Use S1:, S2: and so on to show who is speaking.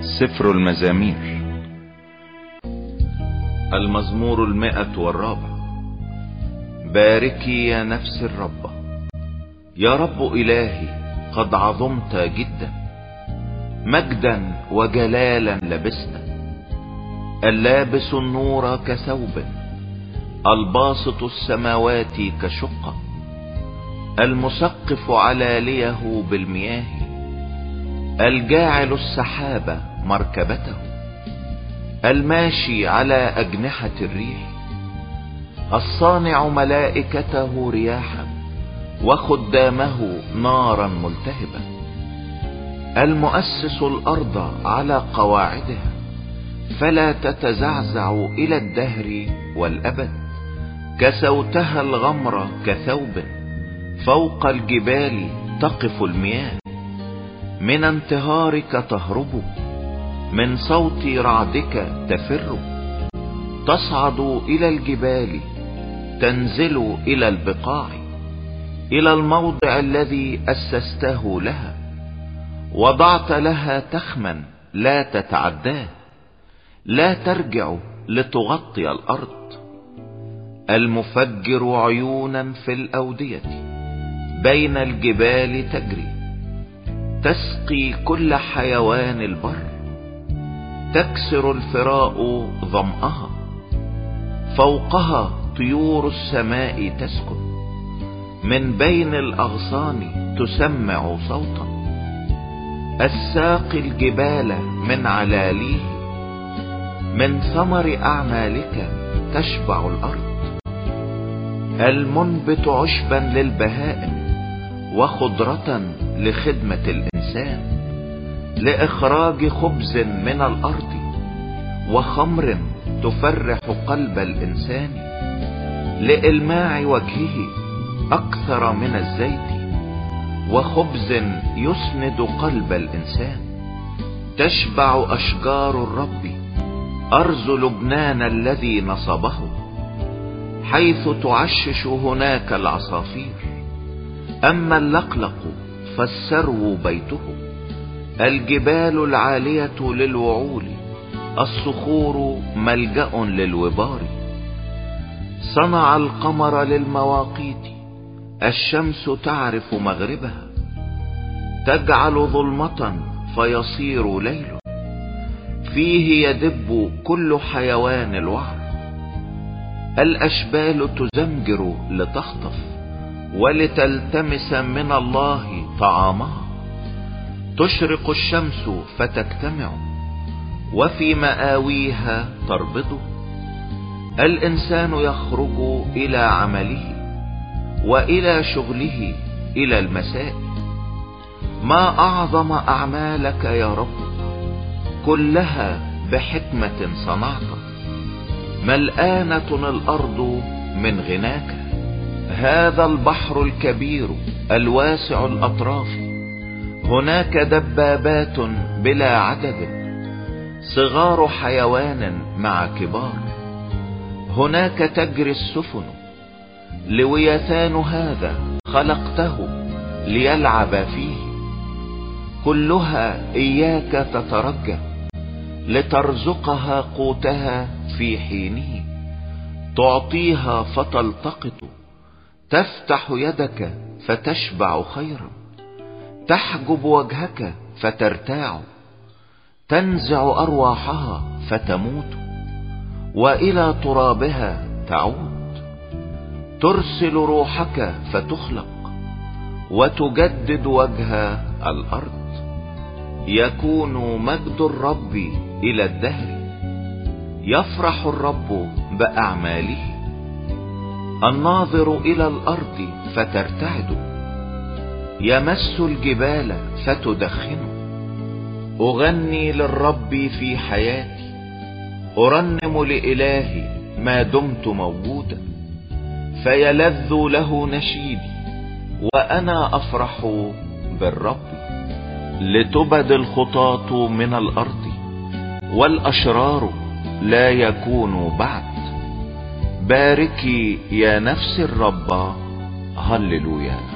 S1: سفر المزامير. المزمور 104. باركي يا نفس الرب. يا رب إلهي قد عظمت جدا، مجدا وجلالا لبسنا. اللابس النور كثوب، الباسط السماوات كشقة، المسقف علاليه بالمياه، الجاعل السحاب مركبته، الماشي على أجنحة الريح، الصانع ملائكته رياحا وخدامه نارا ملتهبة، المؤسس الأرض على قواعدها فلا تتزعزع إلى الدهر والأبد. كسوتها الغمر كثوب، فوق الجبال تقف المياه. من انتهارك تهرب، من صوت رعدك تفر. تصعد إلى الجبال، تنزل إلى البقاع، إلى الموضع الذي أسسته لها. وضعت لها تخما لا تتعداه، لا ترجع لتغطي الأرض. المفجر عيونا في الأودية، بين الجبال تجري. تسقي كل حيوان البر، تكسر الفراء ظمأها. فوقها طيور السماء تسكن، من بين الأغصان تسمع صوتا. الساقي الجبال من علاليه، من ثمر أعمالك تشبع الأرض. المنبت عشبا للبهائم، وخضرة لخدمة الإنسان، لإخراج خبز من الأرض، وخمر تفرح قلب الإنسان، لإلماع وجهه أكثر من الزيت، وخبز يسند قلب الإنسان. تشبع أشجار الرب، أرز لبنان الذي نصبه، حيث تعشش هناك العصافير. أما اللقلق فالسرو بيته، الجبال العالية للوعول، الصخور ملجأ للوبار. صنع القمر للمواقيت، الشمس تعرف مغربها. تجعل ظلمة فيصير ليل، فيه يدب كل حيوان الوعر. الأشبال تزمجر لتخطف، ولتلتمس من الله طعامها. تشرق الشمس فتجتمع، وفي مآويها تربض. الإنسان يخرج إلى عمله، وإلى شغله إلى المساء. ما أعظم أعمالك يا رب، كلها بحكمة صنعت. ملآنة الأرض من غناك. هذا البحر الكبير الواسع الأطراف، هناك دبابات بلا عدد، صغار حيوان مع كبار. هناك تجري السفن، لويثان هذا خلقته ليلعب فيه. كلها إياك تترجى، لترزقها قوتها في حينه. تعطيها فتلتقط، تفتح يدك فتشبع خيرا. تحجب وجهك فترتاع، تنزع أرواحها فتموت، وإلى ترابها تعود. ترسل روحك فتخلق، وتجدد وجه الأرض. يكون مجد الرب إلى الدهر، يفرح الرب بأعماله. الناظر إلى الأرض فترتعد، يمس الجبال فتدخن. أغني للرب في حياتي، أرنم لإلهي ما دمت موجودا. فيلذ له نشيدي، وأنا أفرح بالرب. لتبد الخطاة من الأرض، والأشرار لا يكونوا بعد. باركي يا نفس الرب. هللويا.